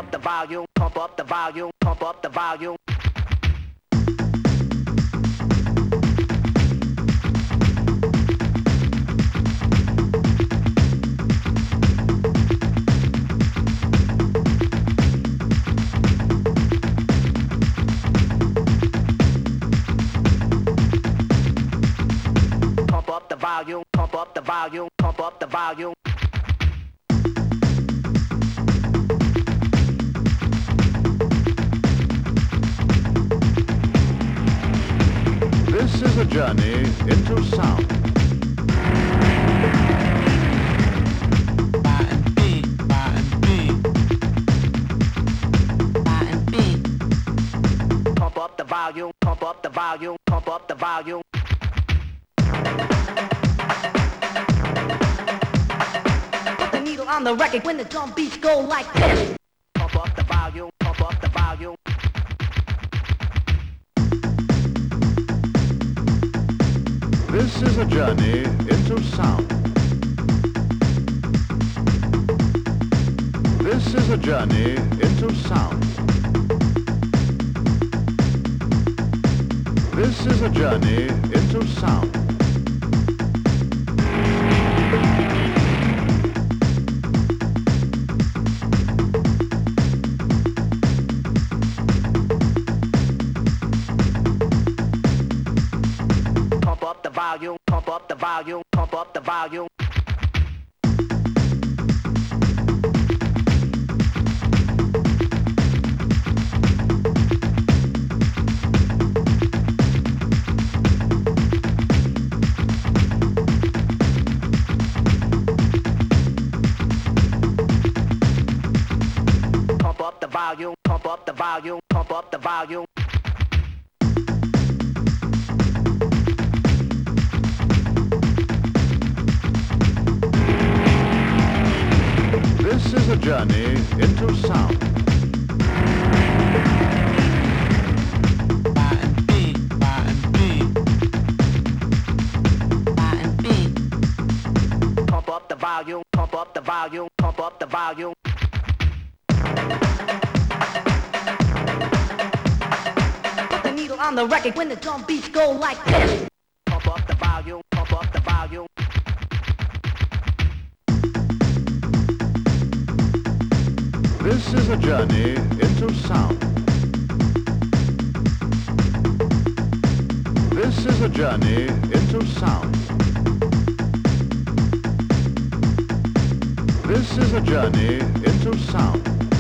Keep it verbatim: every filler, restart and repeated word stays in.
up the volume, pump up the volume, pump up the volume. Pump up the volume, pump up the volume, pump up the volume. This is a journey into sound. Buy and B, buy and B, buy and B. Pump up the volume, pump up the volume, pump up the volume. Put the needle on the record when the drum beats go like this. Pump up the volume, pump up the volume. This is a journey into sound. This is a journey into sound. This is a journey into sound. Pump up the volume, pump up the volume, pump up the volume. Pump up the volume, pump up the volume, pump up the volume. This is a journey into sound. Buy and B, buy and B, buy and B. Pump up the volume, pump up the volume, pump up the volume. Put the needle on the record when the drum beats go like this. Pump up the volume, pump up the volume. This is a journey into sound. This is a journey into sound. This is a journey into sound.